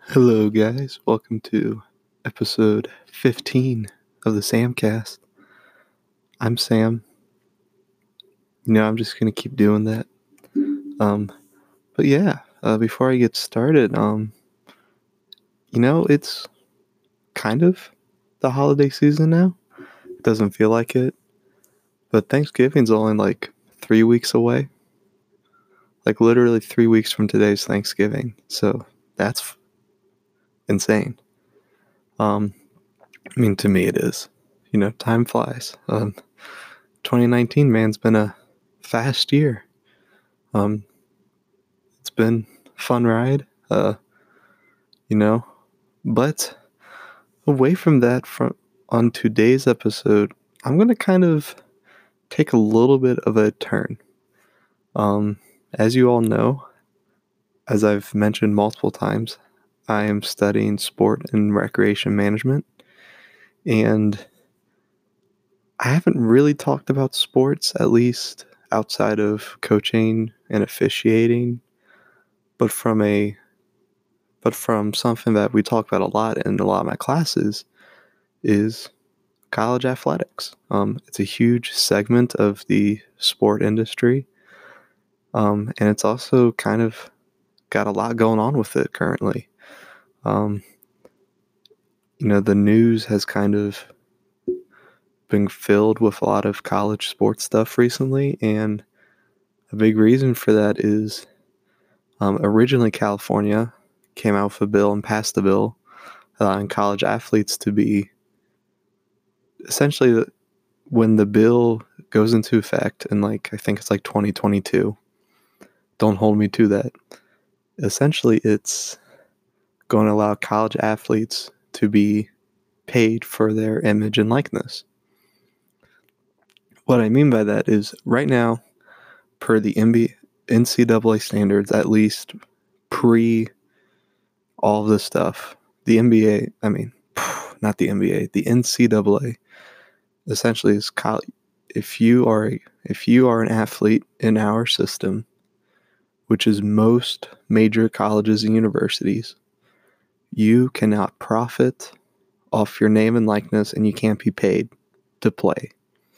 Hello, guys. Welcome to episode 15 of the Samcast. I'm Sam. I'm just going to keep doing that. But yeah, before I get started, it's kind of the holiday season now. It doesn't feel like it, but Thanksgiving's only like 3 weeks away. Like literally 3 weeks from today's Thanksgiving. So that's insane. To me it is. Time flies. 2019, man, it's been a fast year. It's been a fun ride. But away from that, on today's episode, I'm gonna kind of take a little bit of a turn. As you all know, as I've mentioned multiple times, I am studying sport and recreation management, and I haven't really talked about sports, at least outside of coaching and officiating, but from something that we talk about a lot in a lot of my classes is college athletics. It's a huge segment of the sport industry, and it's also kind of got a lot going on with it currently. The news has kind of been filled with a lot of college sports stuff recently, and a big reason for that is originally California came out with a bill and passed the bill allowing college athletes to be essentially, when the bill goes into effect in I think it's 2022, don't hold me to that. Essentially, it's going to allow college athletes to be paid for their image and likeness. What I mean by that is right now, per the NCAA standards, at least pre all of this stuff, the NBA, not the NBA, the NCAA essentially is if you are an athlete in our system, which is most major colleges and universities, you cannot profit off your name and likeness, and you can't be paid to play,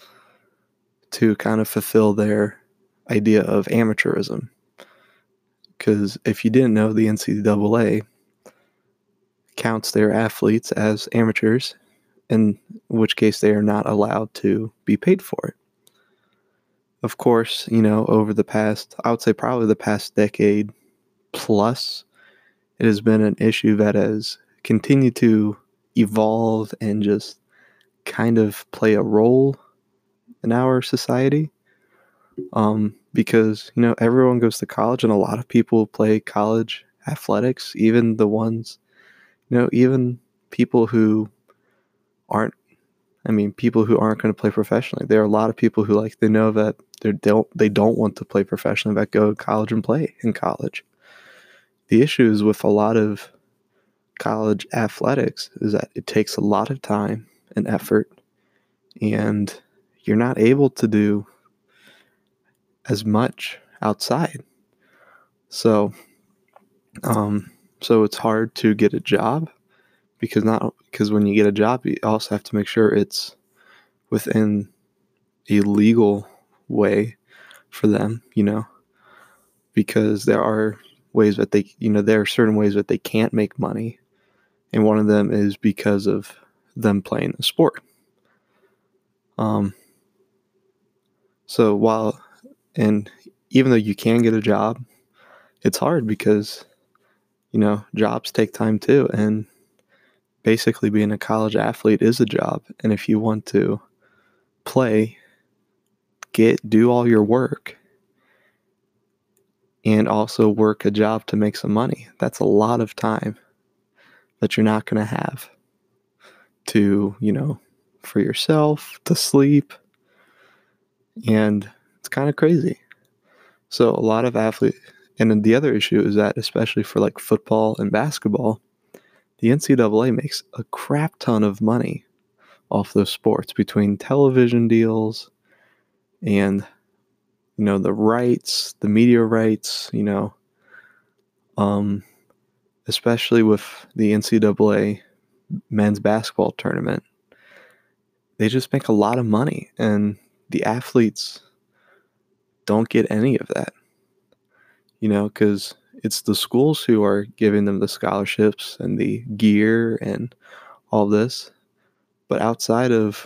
to kind of fulfill their idea of amateurism. Because if you didn't know, the NCAA counts their athletes as amateurs, in which case they are not allowed to be paid for it. Of course, over the past, I would say probably the past decade plus, it has been an issue that has continued to evolve and just kind of play a role in our society. Because, everyone goes to college and a lot of people play college athletics, even the ones, even people who aren't, people who aren't going to play professionally. There are a lot of people who they know that they don't want to play professionally, but go to college and play in college. The issue is with a lot of college athletics is that it takes a lot of time and effort, and you're not able to do as much outside. So it's hard to get a job because when you get a job, you also have to make sure it's within a legal way for them, because there are ways that there are certain ways that they can't make money. And one of them is because of them playing the sport. Even though you can get a job, it's hard because, jobs take time too. And basically being a college athlete is a job. And if you want to play, do all your work, and also work a job to make some money, that's a lot of time that you're not going to have to, for yourself, to sleep. And it's kind of crazy. So a lot of athletes, and then the other issue is that, especially for football and basketball, the NCAA makes a crap ton of money off those sports between television deals and, the rights, the media rights, especially with the NCAA men's basketball tournament. They just make a lot of money, and the athletes don't get any of that, because it's the schools who are giving them the scholarships and the gear and all this. But outside of,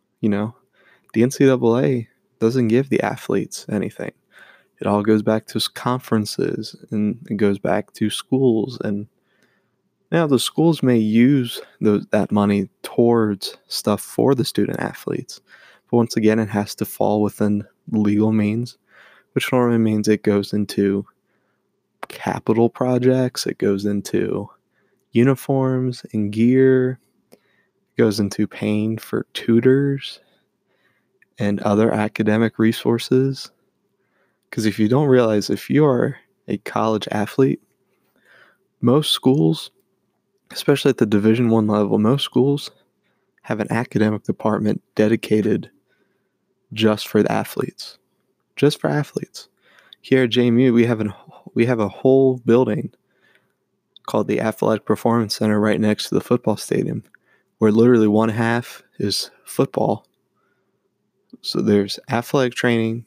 the NCAA doesn't give the athletes anything. It all goes back to conferences, and it goes back to schools. And now the schools may use that money towards stuff for the student athletes. But once again, it has to fall within legal means, which normally means it goes into capital projects. It goes into uniforms and gear. It goes into paying for tutors and other academic resources. Because if you don't realize, if you are a college athlete, most schools, especially at the Division I level, most schools have an academic department dedicated just for the athletes. Just for athletes. Here at JMU, we have a whole building called the Athletic Performance Center right next to the football stadium, where literally one half is football. So there's athletic training,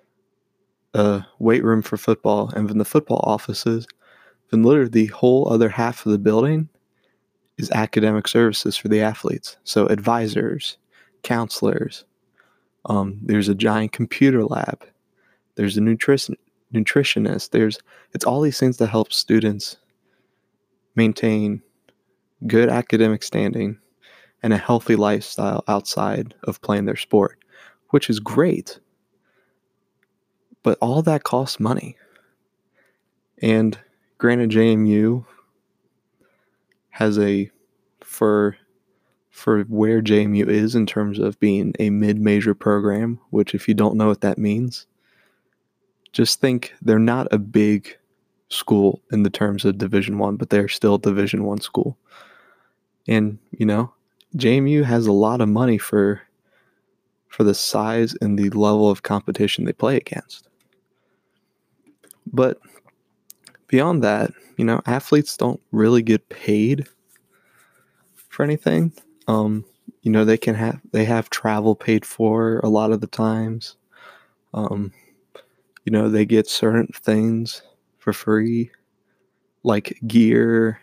a weight room for football, and then the football offices. Then literally the whole other half of the building is academic services for the athletes. So advisors, counselors, there's a giant computer lab, there's a nutritionist, it's all these things that help students maintain good academic standing and a healthy lifestyle outside of playing their sport, which is great. But all that costs money. And granted, JMU has for where JMU is in terms of being a mid-major program, which if you don't know what that means, just think they're not a big school in the terms of Division I, but they're still Division I school. And, JMU has a lot of money for the size and the level of competition they play against. But beyond that, athletes don't really get paid for anything. They have travel paid for a lot of the times. They get certain things for free, like gear.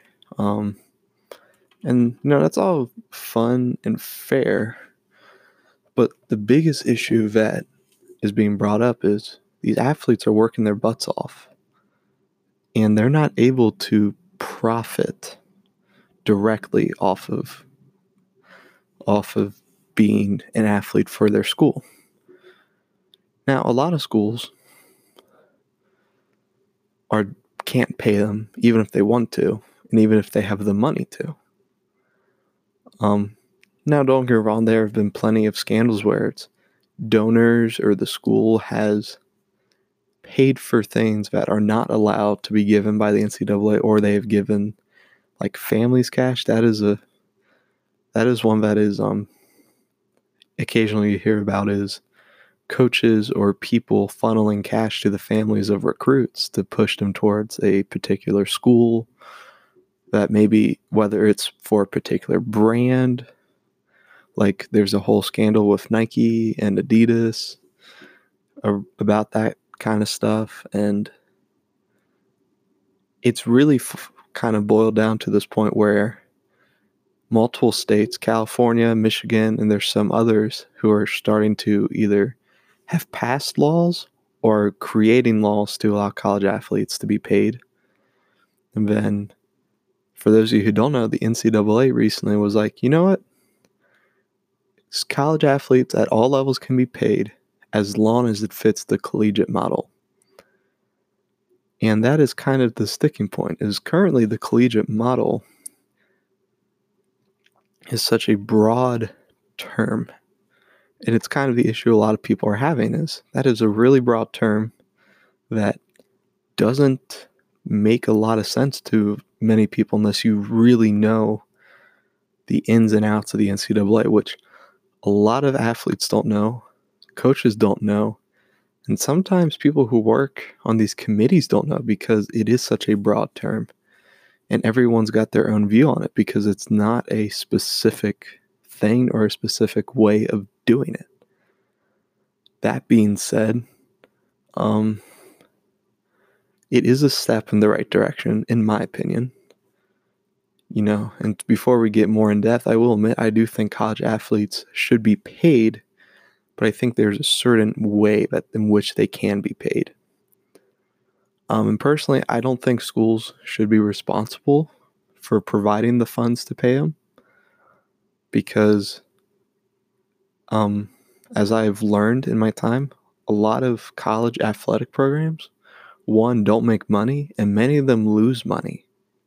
And that's all fun and fair. But the biggest issue that is being brought up is these athletes are working their butts off, and they're not able to profit directly off of being an athlete for their school. Now, a lot of schools can't pay them even if they want to, and even if they have the money to. Now, don't get me wrong, there have been plenty of scandals where it's donors or the school has paid for things that are not allowed to be given by the NCAA, or they have given like families cash. That is one that is occasionally you hear about, is coaches or people funneling cash to the families of recruits to push them towards a particular school, that maybe whether it's for a particular brand. Like there's a whole scandal with Nike and Adidas about that kind of stuff. And it's really kind of boiled down to this point where multiple states, California, Michigan, and there's some others who are starting to either have passed laws or creating laws to allow college athletes to be paid. And then for those of you who don't know, the NCAA recently was like, you know what? College athletes at all levels can be paid as long as it fits the collegiate model. And that is kind of the sticking point, is currently the collegiate model is such a broad term. And it's kind of the issue a lot of people are having, is that is a really broad term that doesn't make a lot of sense to many people unless you really know the ins and outs of the NCAA, which a lot of athletes don't know, coaches don't know, and sometimes people who work on these committees don't know, because it is such a broad term. And everyone's got their own view on it because it's not a specific thing or a specific way of doing it. That being said, it is a step in the right direction, in my opinion. And before we get more in depth, I will admit I do think college athletes should be paid, but I think there's a certain way in which they can be paid. And personally, I don't think schools should be responsible for providing the funds to pay them because, as I've learned in my time, a lot of college athletic programs, one, don't make money, and many of them lose money.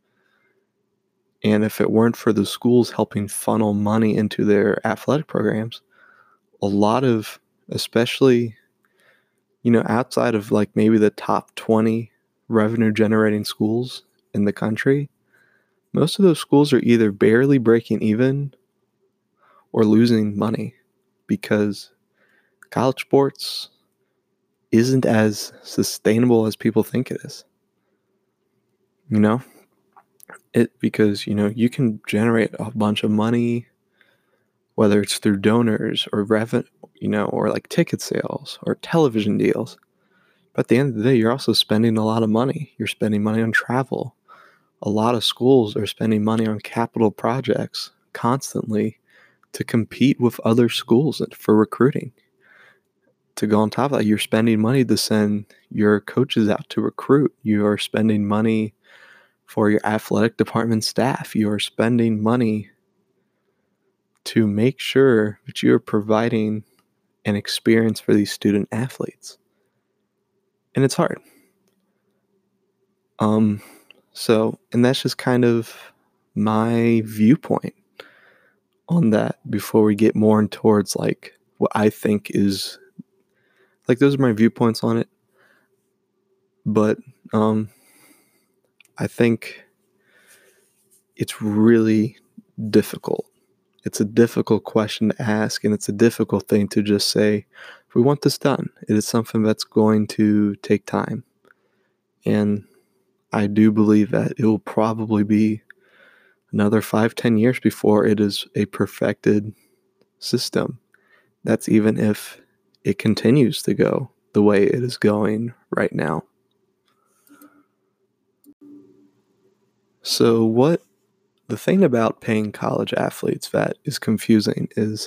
And if it weren't for the schools helping funnel money into their athletic programs, a lot of, especially, outside of like maybe the top 20 revenue generating schools in the country, most of those schools are either barely breaking even or losing money because college sports isn't as sustainable as people think it is. Because you can generate a bunch of money, whether it's through donors or revenue, or like ticket sales or television deals. But at the end of the day, you're also spending a lot of money. You're spending money on travel. A lot of schools are spending money on capital projects constantly to compete with other schools for recruiting. To go on top of that, you're spending money to send your coaches out to recruit. You are spending money for your athletic department staff. You are spending money to make sure that you are providing an experience for these student athletes. And it's hard. And that's just kind of my viewpoint on that before we get more towards like what I think is like, those are my viewpoints on it. But I think it's really difficult. It's a difficult question to ask, and it's a difficult thing to just say, if we want this done, it is something that's going to take time. And I do believe that it will probably be another 5-10 years before it is a perfected system. That's even if it continues to go the way it is going right now. So the thing about paying college athletes that is confusing is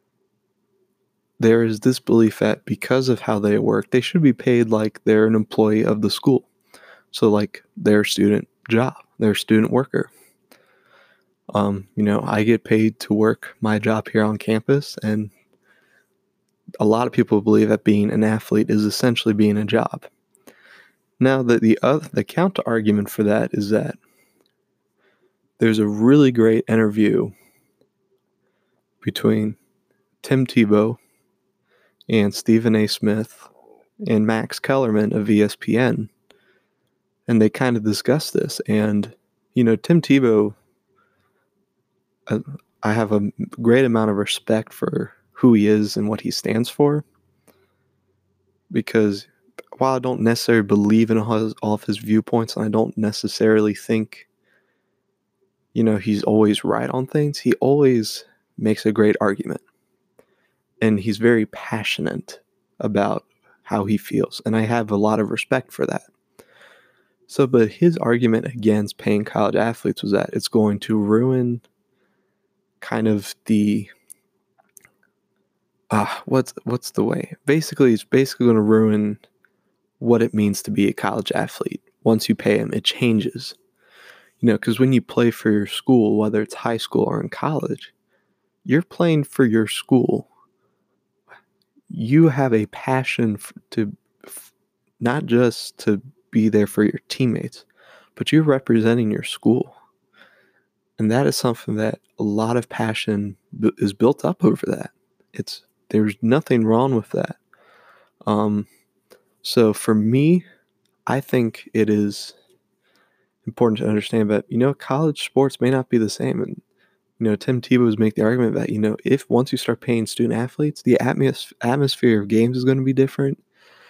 there is this belief that because of how they work, they should be paid like they're an employee of the school. So like their student job, their student worker. I get paid to work my job here on campus, and a lot of people believe that being an athlete is essentially being a job. Now, the counter argument for that is that there's a really great interview between Tim Tebow and Stephen A. Smith and Max Kellerman of ESPN, and they kind of discuss this. And Tim Tebow, I have a great amount of respect for who he is and what he stands for, because while I don't necessarily believe in all of his viewpoints, and I don't necessarily think he's always right on things, he always makes a great argument, and he's very passionate about how he feels, and I have a lot of respect for that. So, but his argument against paying college athletes was that it's going to ruin kind of the what's the way? Basically, it's basically going to ruin what it means to be a college athlete. Once you pay them, it changes. Because when you play for your school, whether it's high school or in college, you're playing for your school. You have a passion not just to be there for your teammates, but you're representing your school. And that is something that a lot of passion is built up over that. There's nothing wrong with that. So for me, I think it is important to understand that, college sports may not be the same. And, Tim Tebow was making the argument that, if once you start paying student athletes, the atmosphere of games is going to be different.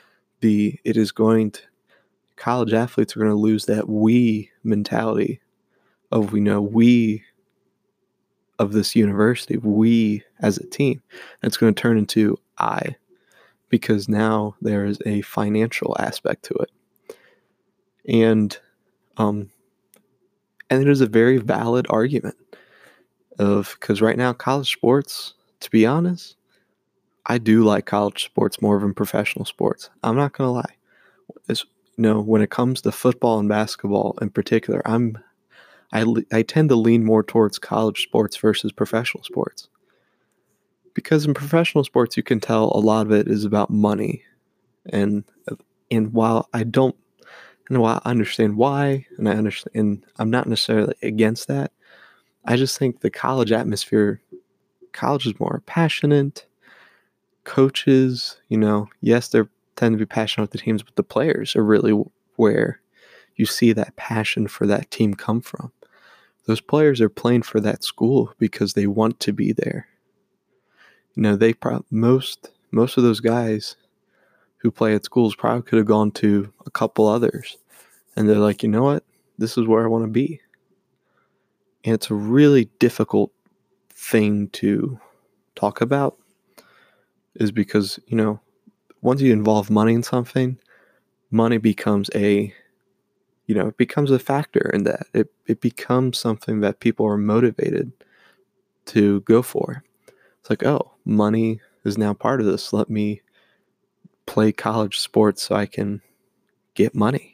College athletes are going to lose that we mentality of, we of this university, we as a team. It's going to turn into I, because now there is a financial aspect to it. And um and it is a very valid argument because right now college sports, to be honest, I do like college sports more than professional sports. I'm not going to lie. It's, when it comes to football and basketball in particular, I tend to lean more towards college sports versus professional sports. Because in professional sports, you can tell a lot of it is about money. And while I don't, and while I understand why, and I'm not necessarily against that, I just think the college atmosphere, college is more passionate. Coaches, yes, they tend to be passionate with the teams, but the players are really where you see that passion for that team come from. Those players are playing for that school because they want to be there. They most of those guys who play at schools probably could have gone to a couple others, and they're like, you know what, this is where I want to be. And it's a really difficult thing to talk about, is because once you involve money in something, money becomes it becomes a factor in that. It becomes something that people are motivated to go for. It's like, oh, money is now part of this. Let me play college sports so I can get money.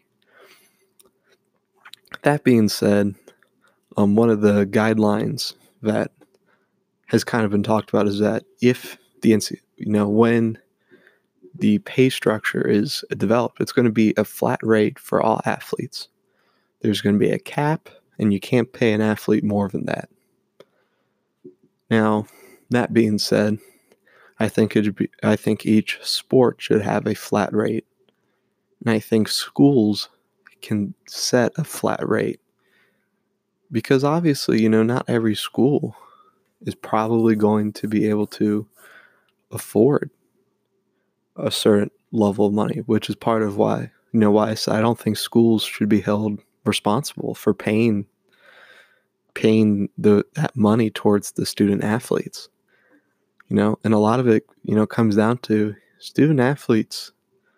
That being said, one of the guidelines that has kind of been talked about is that if when the pay structure is developed, it's going to be a flat rate for all athletes. There's going to be a cap, and you can't pay an athlete more than that. Now, that being said, I think each sport should have a flat rate, and I think schools can set a flat rate, because obviously, not every school is probably going to be able to afford a certain level of money, which is part of why I say I don't think schools should be held responsible for paying that money towards the student athletes. And a lot of it, comes down to student athletes.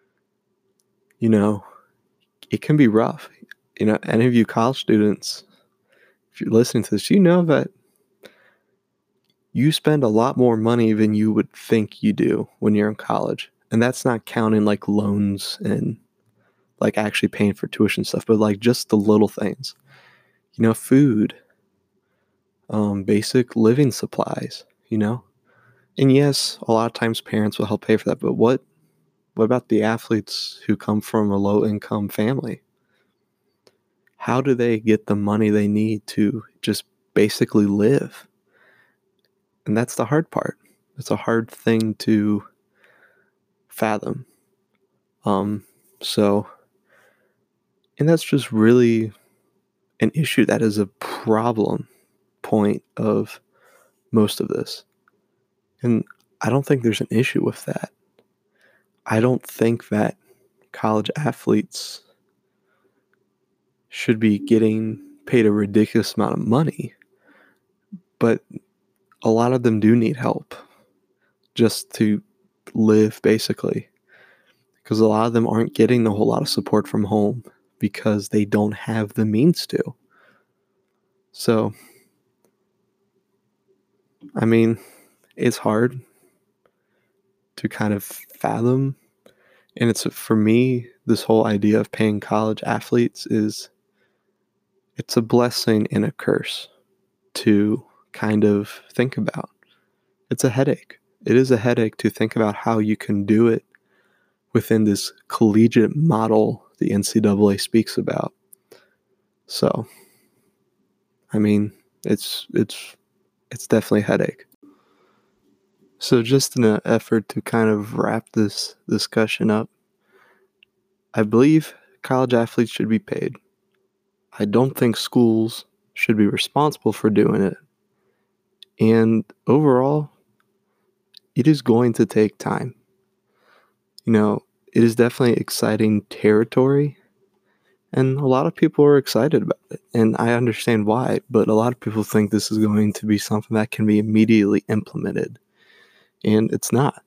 It can be rough. Any of you college students, if you're listening to this, that you spend a lot more money than you would think you do when you're in college. And that's not counting like loans and like actually paying for tuition stuff, but like just the little things, food, basic living supplies, and yes, a lot of times parents will help pay for that. But what about the athletes who come from a low income family? How do they get the money they need to just basically live? And that's the hard part. It's a hard thing to fathom. So, and that's just really an issue that is a problem point of most of this. And I don't think there's an issue with that. I don't think that college athletes should be getting paid a ridiculous amount of money, but a lot of them do need help just to live, basically, because a lot of them aren't getting a whole lot of support from home because they don't have the means to. So, I mean, it's hard to kind of fathom. And for me, this whole idea of paying college athletes it's a blessing and a curse to kind of think about. It's a headache. It is a headache to think about how you can do it within this collegiate model the NCAA speaks about. So, I mean, it's definitely a headache. So just in an effort to kind of wrap this discussion up, I believe college athletes should be paid. I don't think schools should be responsible for doing it. And overall, it is going to take time. It is definitely exciting territory, And a lot of people are excited about it, and I understand why, but a lot of people think this is going to be something that can be immediately implemented, and it's not.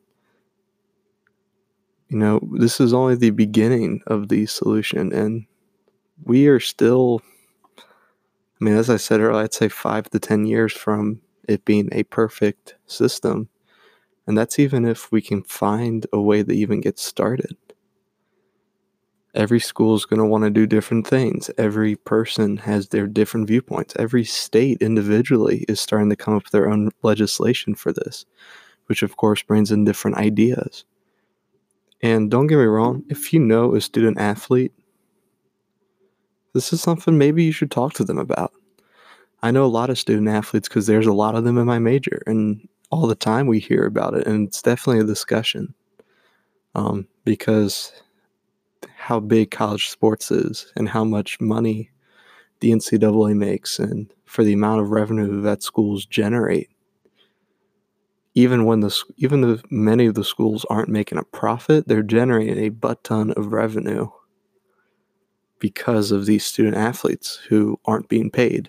This is only the beginning of the solution, and we are still, as I said earlier, I'd say 5 to 10 years from it being a perfect system, and that's even if we can find a way to even get started. Every school is going to want to do different things. Every person has their different viewpoints. Every state individually is starting to come up with their own legislation for this, which of course brings in different ideas. And don't get me wrong, if you know a student athlete, this is something maybe you should talk to them about. I know a lot of student athletes because there's a lot of them in my major, and all the time we hear about it, and it's definitely a discussion. Because how big college sports is and how much money the NCAA makes, and for the amount of revenue that schools generate. Even though many of the schools aren't making a profit, they're generating a butt ton of revenue because of these student athletes who aren't being paid.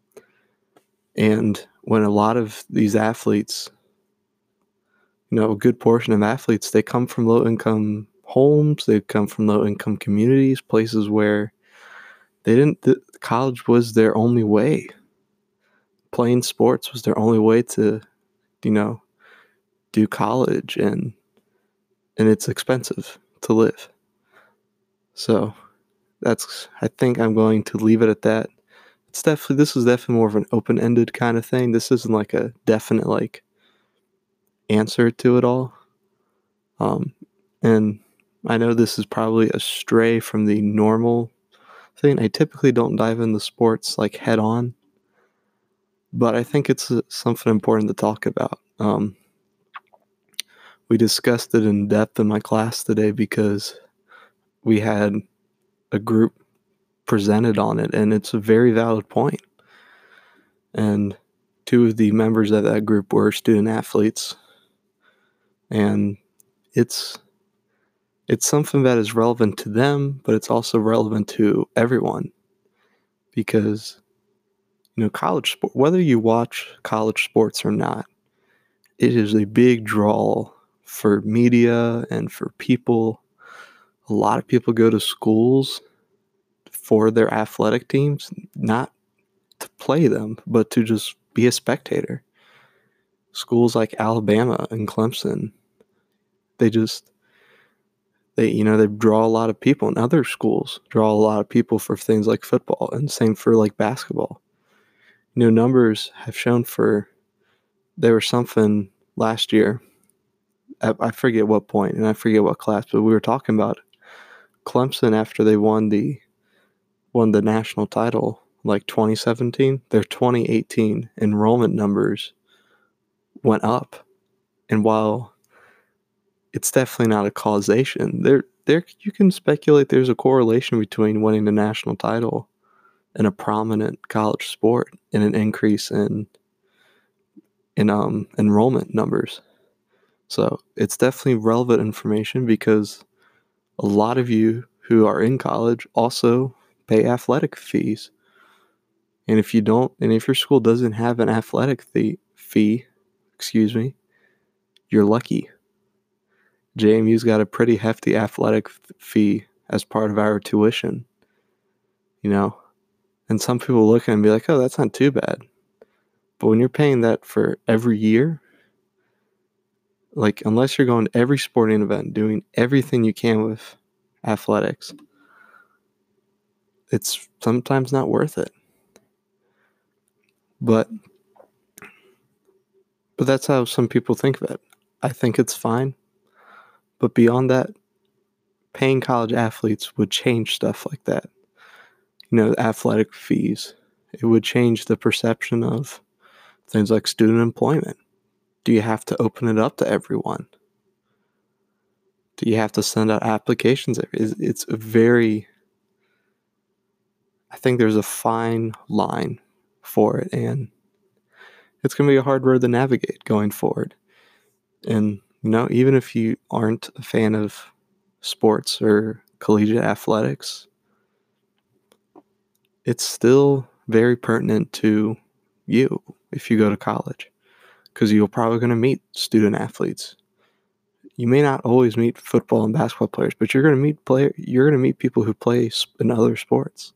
And when a lot of these athletes, a good portion of athletes, they come from low-income homes, they come from low-income communities, places where college was their only way. Playing sports was their only way to, do college, and it's expensive to live. So I think I'm going to leave it at that. This is definitely more of an open-ended kind of thing. This isn't like a definite answer to it all. And I know this is probably a stray from the normal thing. I typically don't dive into sports head on, but I think it's something important to talk about. We discussed it in depth in my class today because we had a group presented on it, and it's a very valid point. And two of the members of that group were student athletes, and it's something that is relevant to them, but it's also relevant to everyone, because college sport, whether you watch college sports or not, it is a big draw for media and for people. A lot of people go to schools for their athletic teams, not to play them, but to just be a spectator. Schools like Alabama and Clemson, they draw a lot of people, and other schools draw a lot of people for things like football, and same for basketball. Numbers have shown there was something last year, I forget what point, and I forget what class, but we were talking about Clemson after they won the national title 2017. Their 2018 enrollment numbers went up, and while it's definitely not a causation, there you can speculate there's a correlation between winning the national title and a prominent college sport and an increase in enrollment numbers. So it's definitely relevant information, because a lot of you who are in college also pay athletic fees. And if your school doesn't have an athletic fee, you're lucky. JMU's got a pretty hefty athletic fee as part of our tuition, and some people look at it and be like, oh, that's not too bad. But when you're paying that for every year, unless you're going to every sporting event, doing everything you can with athletics, it's sometimes not worth it. But that's how some people think of it. I think it's fine. But beyond that, paying college athletes would change stuff like that. Athletic fees. It would change the perception of things like student employment. Do you have to open it up to everyone? Do you have to send out applications? It's I think there's a fine line for it, and it's going to be a hard road to navigate going forward. And, even if you aren't a fan of sports or collegiate athletics, it's still very pertinent to you if you go to college, because you're probably going to meet student athletes. You may not always meet football and basketball players, but you're going to meet people who play in other sports.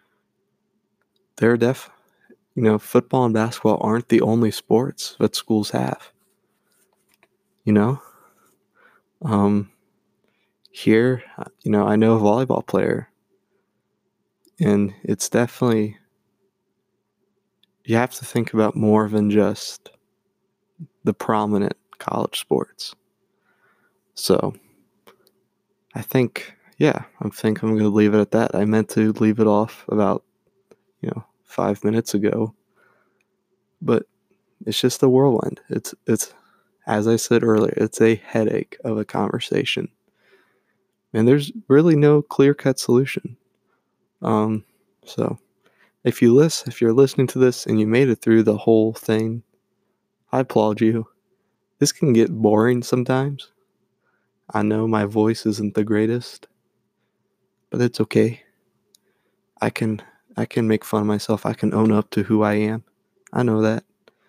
Football and basketball aren't the only sports that schools have. Here, I know a volleyball player, and it's definitely, you have to think about more than just the prominent college sports. So I think I'm going to leave it at that. I meant to leave it off about 5 minutes ago, but it's just a whirlwind. It's as I said earlier, it's a headache of a conversation, and there's really no clear-cut solution. So if you're listening to this and you made it through the whole thing, I applaud you. This can get boring sometimes. I know my voice isn't the greatest, but it's okay. I can make fun of myself. I can own up to who I am. I know that.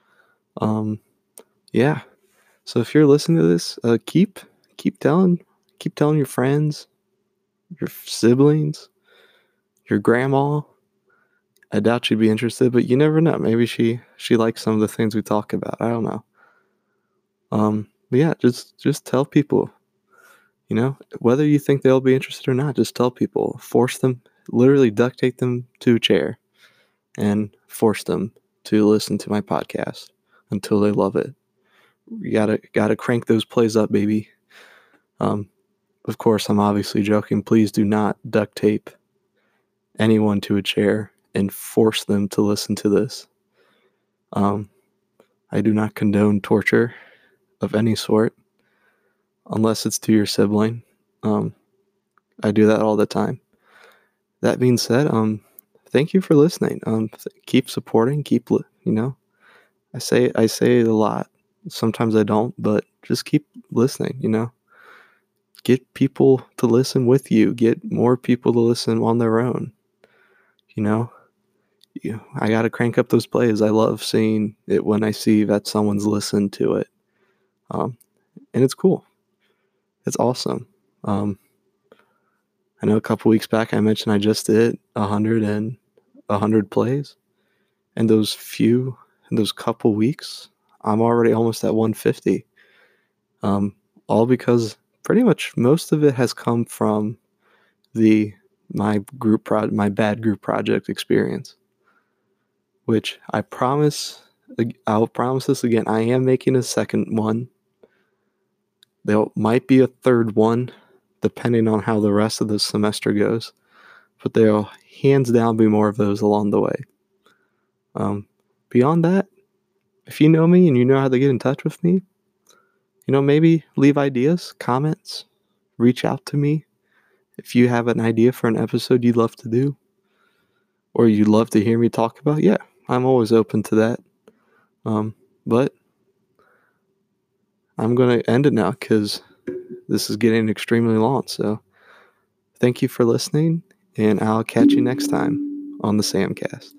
Yeah. So if you're listening to this, keep telling your friends, your siblings, your grandma. I doubt she'd be interested, but you never know. Maybe she likes some of the things we talk about. I don't know. But yeah, just tell people. Whether you think they'll be interested or not, just tell people. Force them, literally duct tape them to a chair and force them to listen to my podcast until they love it. You gotta crank those plays up, baby. Of course, I'm obviously joking. Please do not duct tape anyone to a chair and force them to listen to this. I do not condone torture of any sort, unless it's to your sibling. I do that all the time. That being said, thank you for listening. Keep supporting. I say it a lot. Sometimes I don't, but just keep listening. Get people to listen with you. Get more people to listen on their own. I gotta crank up those plays. I love seeing it when I see that someone's listened to it, and it's cool. It's awesome. I know a couple weeks back I mentioned I just did 100 plays, and those couple weeks, I'm already almost at 150. All because pretty much most of it has come from my bad group project experience, which I'll promise this again. I am making a second one. There might be a third one, depending on how the rest of the semester goes, but there'll hands down be more of those along the way. Beyond that, if you know me and you know how to get in touch with me, maybe leave ideas, comments, reach out to me. If you have an idea for an episode you'd love to do, or you'd love to hear me talk about, yeah, I'm always open to that. But I'm going to end it now because this is getting extremely long. So thank you for listening, and I'll catch you next time on the Samcast.